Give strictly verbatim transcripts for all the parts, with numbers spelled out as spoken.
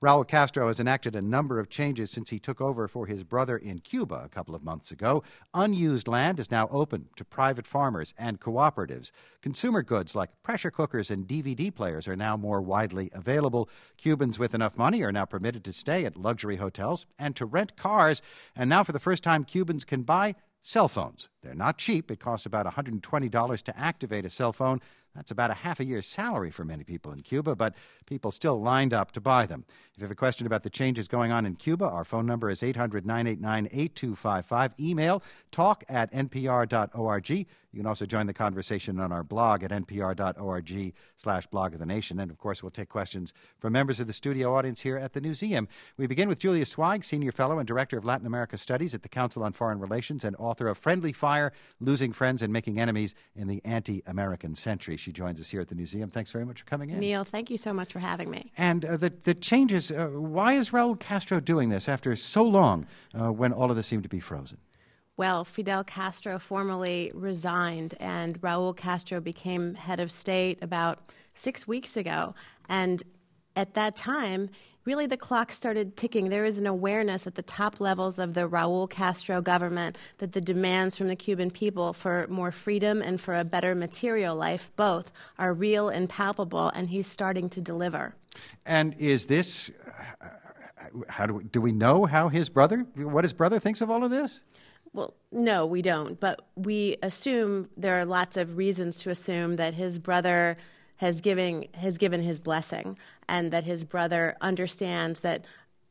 Raul Castro has enacted a number of changes since he took over for his brother in Cuba a couple of months ago. Unused land is now open to private farmers and cooperatives. Consumer goods like pressure cookers and D V D players are now more widely available. Cubans with enough money are now permitted to stay at luxury hotels and to rent cars. And now, for the first time, Cubans can buy cell phones. They're not cheap. It costs about one hundred twenty dollars to activate a cell phone. That's about a half a year's salary for many people in Cuba, but people still lined up to buy them. If you have a question about the changes going on in Cuba, our phone number is eight hundred, nine eight nine, eight two five five. Email talk at n p r dot org. You can also join the conversation on our blog at npr.org slash blog of the nation. And, of course, we'll take questions from members of the studio audience here at the Newseum. We begin with Julia Zweig, Senior Fellow and Director of Latin America Studies at the Council on Foreign Relations and author of Friendly Fire, Losing Friends and Making Enemies in the Anti-American Century. She joins us here at the Newseum. Thanks very much for coming in. Neil, thank you so much for having me. And uh, the, the changes, uh, why is Raul Castro doing this after so long uh, when all of this seemed to be frozen? Well, Fidel Castro formally resigned, and Raul Castro became head of state about six weeks ago. And at that time, really the clock started ticking. There is an awareness at the top levels of the Raul Castro government that the demands from the Cuban people for more freedom and for a better material life, both, are real and palpable, and he's starting to deliver. And is this, uh, how do we, do we know how his brother, what his brother thinks of all of this? Well, no, we don't. But we assume there are lots of reasons to assume that his brother has given has given his blessing, and that his brother understands that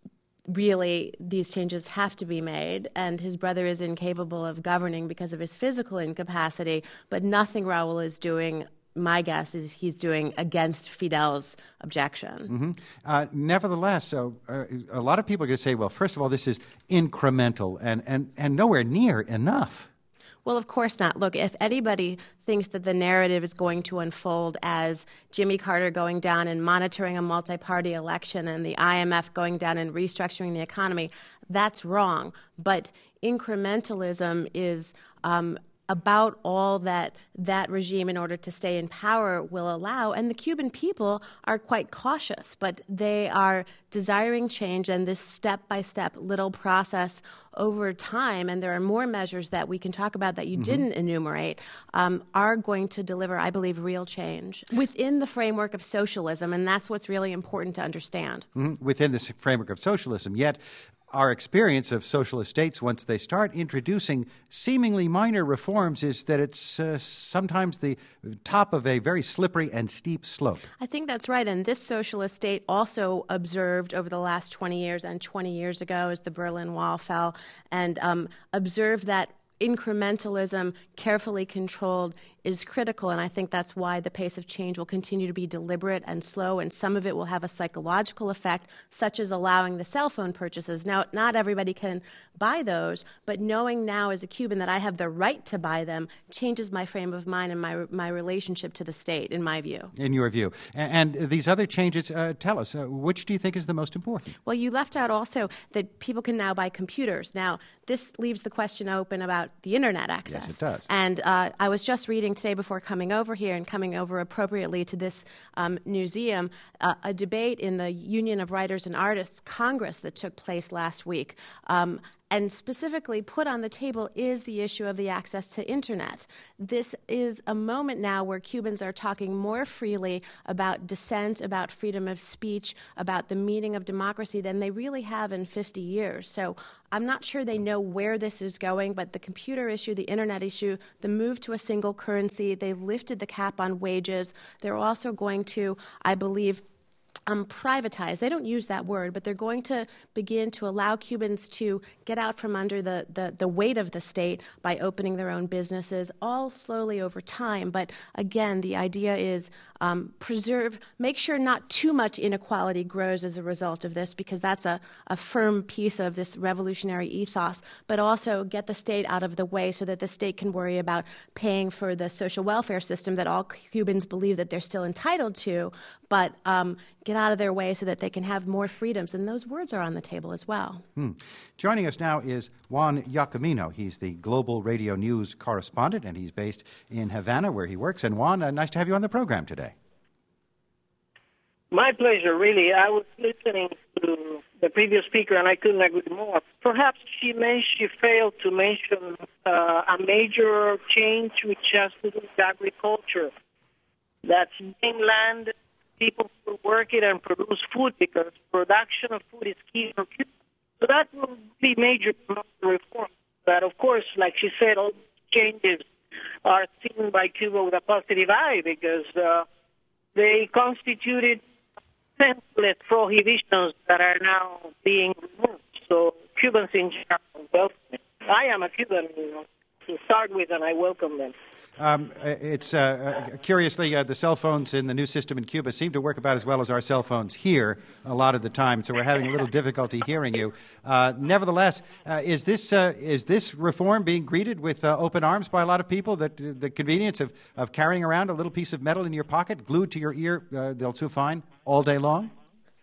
really these changes have to be made, and his brother is incapable of governing because of his physical incapacity, but nothing Raul is doing, my guess is he's doing against Fidel's objection. Mm-hmm. Uh, nevertheless, so uh, a lot of people are going to say, well, first of all, this is incremental and, and, and nowhere near enough. Well, of course not. Look, if anybody thinks that the narrative is going to unfold as Jimmy Carter going down and monitoring a multi-party election and the I M F going down and restructuring the economy, that's wrong. But incrementalism is um, about all that that regime, in order to stay in power, will allow. And the Cuban people are quite cautious, but they are desiring change, and this step-by-step little process over time, and there are more measures that we can talk about that you mm-hmm. didn't enumerate, um, are going to deliver, I believe, real change within the framework of socialism, and that's what's really important to understand. Mm-hmm. Within this framework of socialism, yet our experience of socialist states, once they start introducing seemingly minor reforms, is that it's uh, sometimes the top of a very slippery and steep slope. I think that's right. And this socialist state also observed over the last twenty years and twenty years ago as the Berlin Wall fell, and um, observed that incrementalism, carefully controlled, is critical, and I think that's why the pace of change will continue to be deliberate and slow, and some of it will have a psychological effect, such as allowing the cell phone purchases. Now, not everybody can buy those, but knowing now as a Cuban that I have the right to buy them changes my frame of mind and my my relationship to the state, in my view. In your view. And, and these other changes, uh, tell us, uh, which do you think is the most important? Well, you left out also that people can now buy computers. Now, this leaves the question open about the Internet access. Yes, it does. And uh, I was just reading today before coming over here and coming over appropriately to this um, museum, uh, a debate in the Union of Writers and Artists Congress that took place last week. Um, and specifically put on the table is the issue of the access to Internet. This is a moment now where Cubans are talking more freely about dissent, about freedom of speech, about the meaning of democracy than they really have in fifty years. So I'm not sure they know where this is going, but the computer issue, the Internet issue, the move to a single currency, they lifted the cap on wages. They're also going to, I believe, Um, privatize. They don't use that word, but they're going to begin to allow Cubans to get out from under the, the, the weight of the state by opening their own businesses, all slowly over time. But again, the idea is um, preserve, make sure not too much inequality grows as a result of this, because that's a, a firm piece of this revolutionary ethos, but also get the state out of the way so that the state can worry about paying for the social welfare system that all Cubans believe that they're still entitled to, but um, get out of their way so that they can have more freedoms. And those words are on the table as well. Hmm. Joining us now is Juan Jacomino. He's the Global Radio News correspondent, and he's based in Havana, where he works. And Juan, uh, nice to have you on the program today. My pleasure, really. I was listening to to the previous speaker, and I couldn't agree more. Perhaps she may, she failed to mention uh, a major change which has to do with agriculture. That's mainland people will work it and produce food because production of food is key for Cuba. So that will be major reform. But of course, like she said, all changes are seen by Cuba with a positive eye because uh, they constituted senseless prohibitions that are now being removed. So Cubans in general welcome it. I am a Cuban, you know, to start with, and I welcome them. Um, it's uh, uh, curiously uh, the cell phones in the new system in Cuba seem to work about as well as our cell phones here a lot of the time. So we're having a little difficulty hearing you. Uh, nevertheless, uh, is this uh, is this reform being greeted with uh, open arms by a lot of people? That uh, the convenience of, of carrying around a little piece of metal in your pocket, glued to your ear, uh, they'll do fine all day long.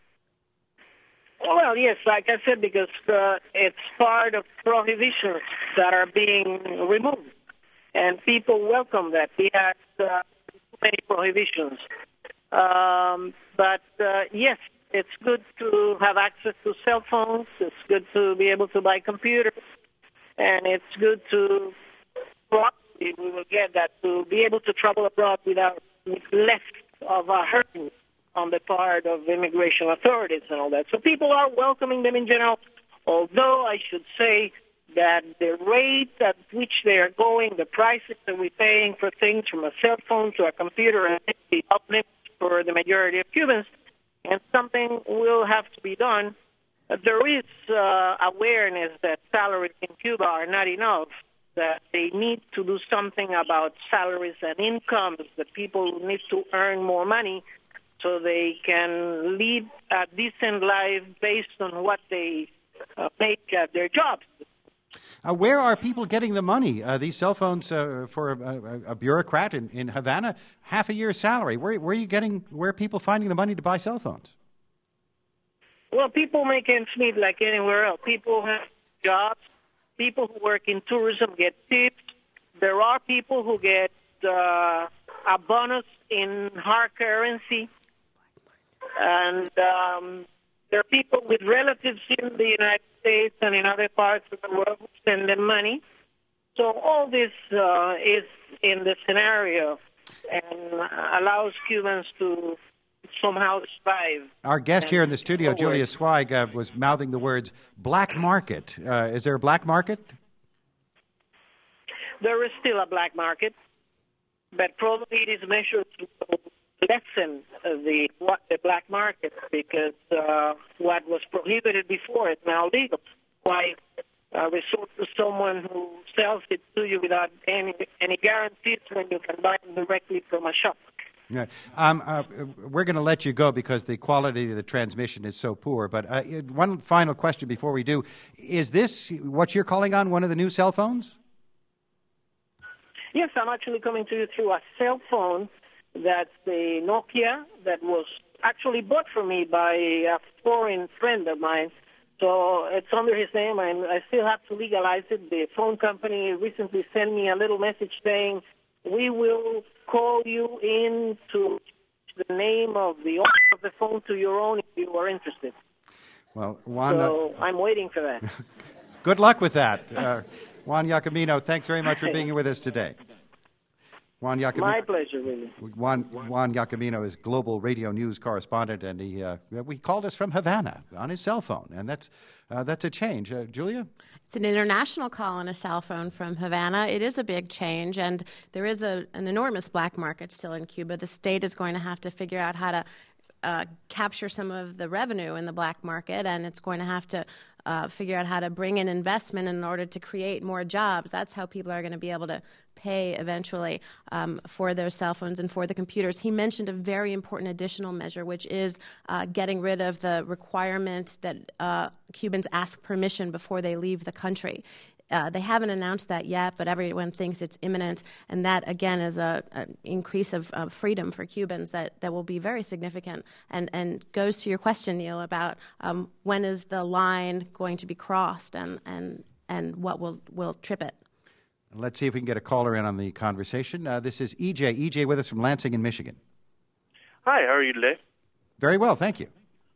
Well, yes, like I said, because uh, it's part of prohibitions that are being removed. And people welcome that. We have uh, many prohibitions. Um, but, uh, yes, it's good to have access to cell phones. It's good to be able to buy computers. And it's good to, probably we will get that, to be able to travel abroad without less of a hurting on the part of immigration authorities and all that. So people are welcoming them in general, although I should say that the rate at which they are going, the prices that we're paying for things from a cell phone to a computer, and the uplift for the majority of Cubans, and something will have to be done. Uh, there is uh, awareness that salaries in Cuba are not enough, that they need to do something about salaries and incomes, that people need to earn more money so they can lead a decent life based on what they uh, make at their jobs. Uh, where are people getting the money? Uh, these cell phones uh, for a, a, a bureaucrat in, in Havana, half a year's salary. Where, where are you getting? Where are people finding the money to buy cell phones? Well, people make ends meet like anywhere else. People have jobs. People who work in tourism get tips. There are people who get uh, a bonus in hard currency, and um, there are people with relatives in the United States and in other parts of the world who send them money. So all this uh, is in the scenario and allows Cubans to somehow survive. Our guest here in the studio, Julia Zweig, uh, was mouthing the words black market. Uh, is there a black market? There is still a black market, but probably it is measured to lessen the what the black market, because uh, what was prohibited before is now legal. Why uh, resort to someone who sells it to you without any any guarantees when you can buy it directly from a shop? Yeah. Um, uh, we're going to let you go because the quality of the transmission is so poor. But uh, one final question before we do: is this what you're calling on? One of the new cell phones? Yes, I'm actually coming to you through a cell phone. That's the Nokia that was actually bought for me by a foreign friend of mine. So it's under his name, and I still have to legalize it. The phone company recently sent me a little message saying, we will call you in to the name of the owner of the phone to your own if you are interested. Well, Juan, so uh, I'm waiting for that. Good luck with that. Uh, Juan Jacomino, thanks very much for being here with us today. Juan Jacomino, my pleasure, really. Juan, Juan Jacomino is global radio news correspondent, and he uh, we called us from Havana on his cell phone, and that's uh, that's a change. Uh, Julia? It's an international call on a cell phone from Havana. It is a big change, and there is a, an enormous black market still in Cuba. The state is going to have to figure out how to uh, capture some of the revenue in the black market, and it's going to have to uh, figure out how to bring in investment in order to create more jobs. That's how people are going to be able to pay eventually um, for those cell phones and for the computers. He mentioned a very important additional measure, which is uh, getting rid of the requirement that uh, Cubans ask permission before they leave the country. Uh, they haven't announced that yet, but everyone thinks it's imminent, and that, again, is a, an increase of uh, freedom for Cubans that, that will be very significant, and, and goes to your question, Neil, about um, when is the line going to be crossed and, and, and what will, will trip it. Let's see if we can get a caller in on the conversation. Uh, this is E J. E J with us from Lansing in Michigan. Hi, how are you today? Very well, thank you.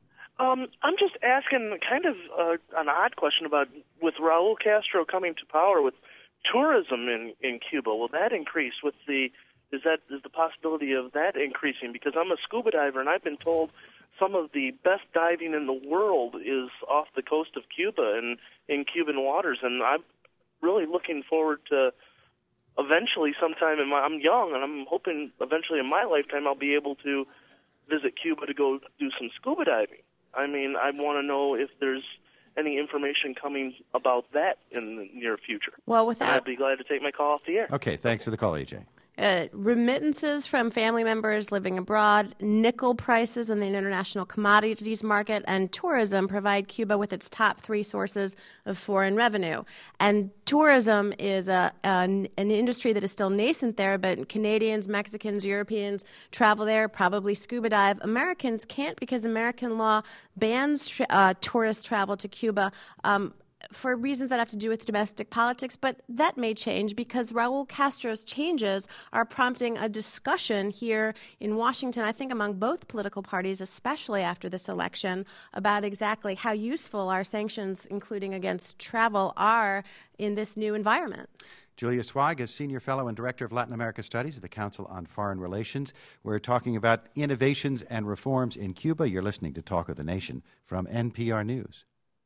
Um, I'm just asking kind of uh, an odd question about with Raul Castro coming to power with tourism in, in Cuba. Will that increase with the is that is the possibility of that increasing? Because I'm a scuba diver and I've been told some of the best diving in the world is off the coast of Cuba and in Cuban waters, and I'm really looking forward to eventually sometime in my I'm young and I'm hoping eventually in my lifetime I'll be able to visit Cuba to go do some scuba diving. I mean, I want to know if there's any information coming about that in the near future. Well, without... And I'd be glad to take my call off the air. Okay, thanks for the call, A J. Uh, remittances from family members living abroad, nickel prices in the international commodities market, and tourism provide Cuba with its top three sources of foreign revenue. And tourism is a, an, an industry that is still nascent there, but Canadians, Mexicans, Europeans travel there, probably scuba dive. Americans can't because American law bans tra- uh, tourist travel to Cuba. Um, for reasons that have to do with domestic politics, but that may change because Raul Castro's changes are prompting a discussion here in Washington, I think among both political parties, especially after this election, about exactly how useful our sanctions, including against travel, are in this new environment. Julia Swag is Senior Fellow and Director of Latin America Studies at the Council on Foreign Relations. We're talking about innovations and reforms in Cuba. You're listening to Talk of the Nation from N P R News.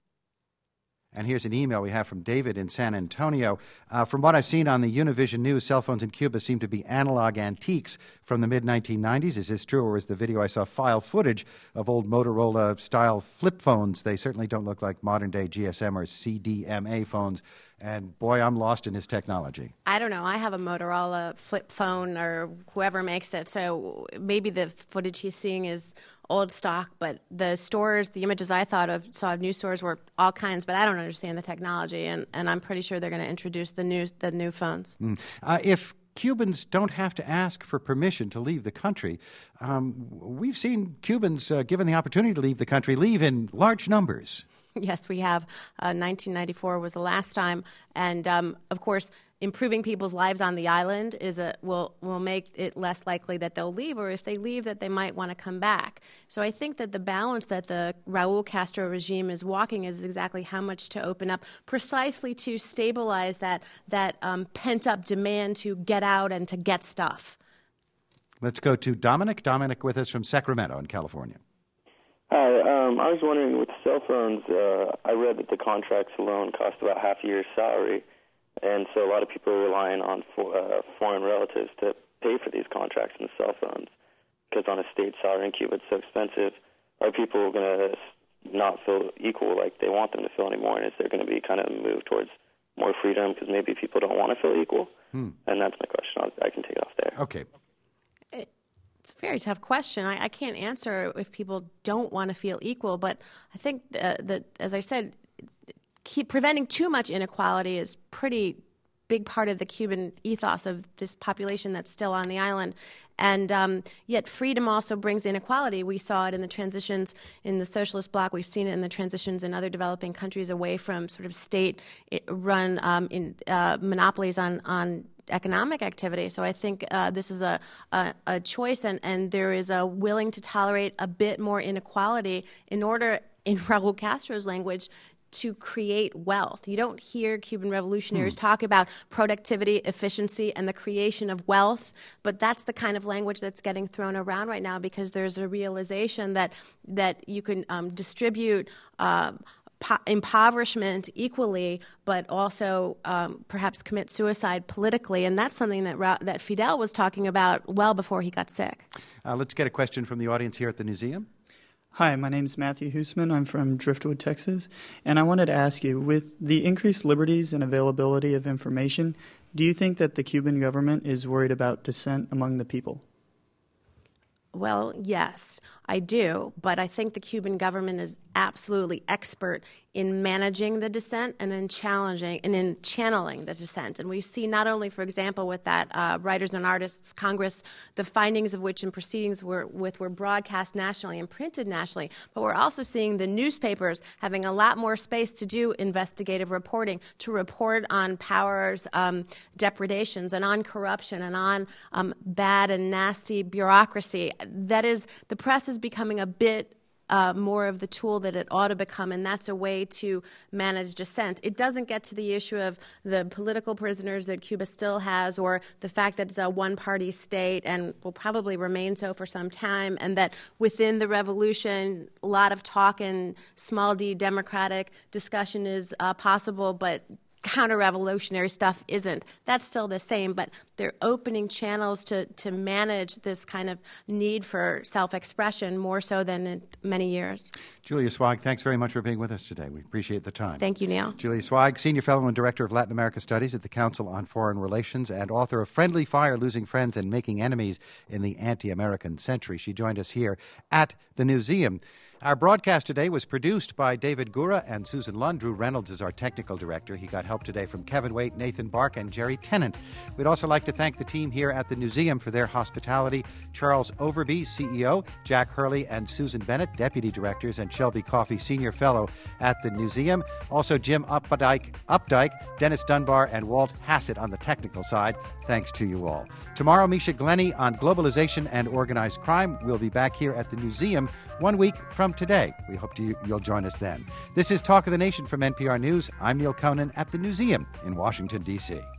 And here's an email we have from David in San Antonio. Uh, from what I've seen on the Univision News, cell phones in Cuba seem to be analog antiques from the mid nineteen nineties. Is this true, or is the video I saw file footage of old Motorola-style flip phones? They certainly don't look like modern-day G S M or C D M A phones. And, boy, I'm lost in his technology. I don't know. I have a Motorola flip phone or whoever makes it, so maybe the footage he's seeing is old stock, but the stores, the images I thought of, saw of news stores were all kinds, but I don't understand the technology, and, and I'm pretty sure they're going to introduce the new, the new phones. Mm. Uh, if Cubans don't have to ask for permission to leave the country, um, we've seen Cubans, uh, given the opportunity to leave the country, leave in large numbers. Yes, we have. Uh, nineteen ninety-four was the last time, and um, of course, improving people's lives on the island is a will will make it less likely that they'll leave, or if they leave, that they might want to come back. So I think that the balance that the Raul Castro regime is walking is exactly how much to open up, precisely to stabilize that that um, pent up demand to get out and to get stuff. Let's go to Dominic. Dominic with us from Sacramento in California. Hi, um, I was wondering, with cell phones, uh, I read that the contracts alone cost about half a year's salary, and so a lot of people are relying on for, uh, foreign relatives to pay for these contracts and the cell phones, because on a state salary in Cuba it's so expensive. Are people going to not feel equal like they want them to feel anymore, and is there going to be kind of a move towards more freedom because maybe people don't want to feel equal? Hmm. And that's my question. I'll, I can take it off there. Okay. It's a very tough question. I, I can't answer if people don't want to feel equal, but I think uh, that, as I said, keep preventing too much inequality is pretty big part of the Cuban ethos of this population that's still on the island. And um, yet freedom also brings inequality. We saw it in the transitions in the socialist bloc. We've seen it in the transitions in other developing countries away from sort of state-run um, in, uh, monopolies on, on economic activity. So I think uh, this is a, a, a choice, and, and there is a willing to tolerate a bit more inequality in order, in Raul Castro's language, to create wealth. You don't hear Cuban revolutionaries hmm. talk about productivity, efficiency, and the creation of wealth, but that's the kind of language that's getting thrown around right now because there's a realization that that you can um, distribute uh, po- impoverishment equally, but also um, perhaps commit suicide politically, and that's something that Ra- that Fidel was talking about well before he got sick. Uh, let's get a question from the audience here at the museum. Hi, my name is Matthew Hoosman. I'm from Driftwood, Texas. And I wanted to ask you, with the increased liberties and availability of information, do you think that the Cuban government is worried about dissent among the people? Well, yes, I do. But I think the Cuban government is absolutely expert in managing the dissent and in challenging and in channeling the dissent. And we see not only, for example, with that uh, Writers and Artists Congress, the findings of which and proceedings were with were broadcast nationally and printed nationally, but we're also seeing the newspapers having a lot more space to do investigative reporting, to report on power's um, depredations and on corruption and on um, bad and nasty bureaucracy. That is, the press is becoming a bit uh, more of the tool that it ought to become, and that's a way to manage dissent. It doesn't get to the issue of the political prisoners that Cuba still has, or the fact that it's a one-party state and will probably remain so for some time, and that within the revolution, a lot of talk and small d democratic discussion is uh, possible, but counter-revolutionary stuff isn't. That's still the same, but they're opening channels to, to manage this kind of need for self-expression more so than in many years. Julia Swag, thanks very much for being with us today. We appreciate the time. Thank you, Neil. Julia Swag, Senior Fellow and Director of Latin America Studies at the Council on Foreign Relations and author of Friendly Fire, Losing Friends and Making Enemies in the Anti-American Century. She joined us here at the Newseum. Our broadcast today was produced by David Gura and Susan Lund. Drew Reynolds is our technical director. He got help today from Kevin Waite, Nathan Bark, and Jerry Tennant. We'd also like to thank the team here at the Newseum for their hospitality. Charles Overby, C E O, Jack Hurley and Susan Bennett, Deputy Directors, and Shelby Coffey, Senior Fellow at the Newseum. Also Jim Updike, Updike, Dennis Dunbar, and Walt Hassett on the technical side. Thanks to you all. Tomorrow, Misha Glenny on globalization and organized crime. We'll be back here at the Newseum one week from today. We hope to, you'll join us then. This is Talk of the Nation from N P R News. I'm Neil Conan at the Newseum in Washington, D C